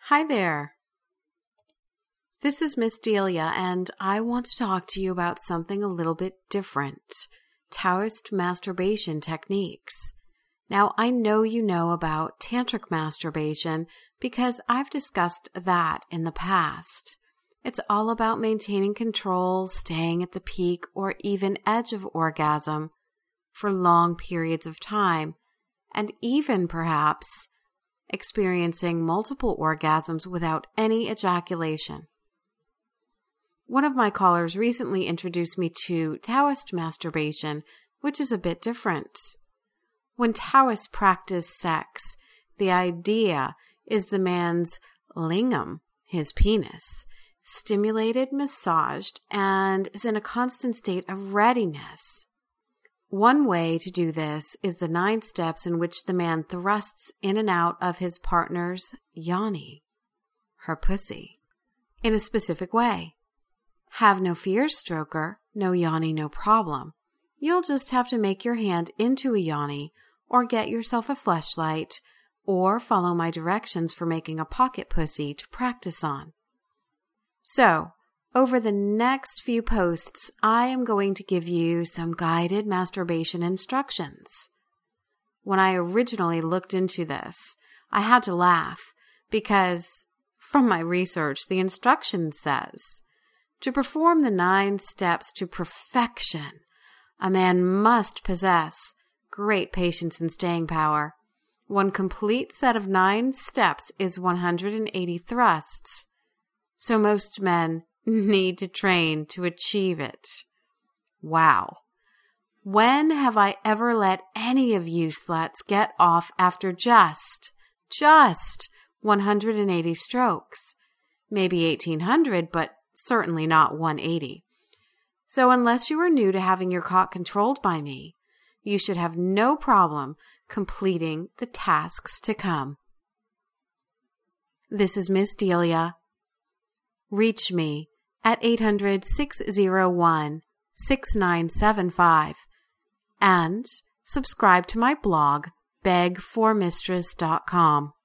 Hi there. This is Miss Delia, and I want to talk to you about something a little bit different, Taoist masturbation techniques. Now, I know you know about tantric masturbation because I've discussed that in the past. It's all about maintaining control, staying at the peak or even edge of orgasm for long periods of time, and even perhaps experiencing multiple orgasms without any ejaculation. One of my callers recently introduced me to Taoist masturbation, which is a bit different. When Taoists practice sex, the idea is the man's lingam, his penis, stimulated, massaged, and is in a constant state of readiness. One way to do this is the 9 steps in which the man thrusts in and out of his partner's yoni, her pussy, in a specific way. Have no fear, stroker. No yoni, no problem. You'll just have to make your hand into a yoni, or get yourself a fleshlight, or follow my directions for making a pocket pussy to practice on. So, over the next few posts, I am going to give you some guided masturbation instructions. When I originally looked into this, I had to laugh because, from my research, the instruction says, to perform the 9 steps to perfection, a man must possess great patience and staying power. One complete set of 9 steps is 180 thrusts, so most men need to train to achieve it. Wow. When have I ever let any of you sluts get off after just 180 strokes? Maybe 1,800, but certainly not 180. So unless you are new to having your cock controlled by me, you should have no problem completing the tasks to come. This is Miss Delia. Reach me at 800-601-6975 and subscribe to my blog, begformistress.com.